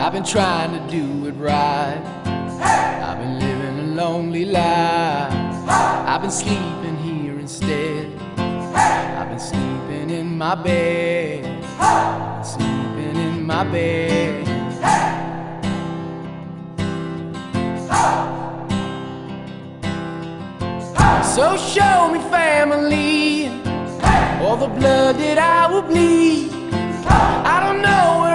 I've been trying to do it right. I've been living a lonely life. I've been sleeping here instead. I've been sleeping in my bed. Sleeping in my bed. So show me family, all the blood that I will bleed. I don't know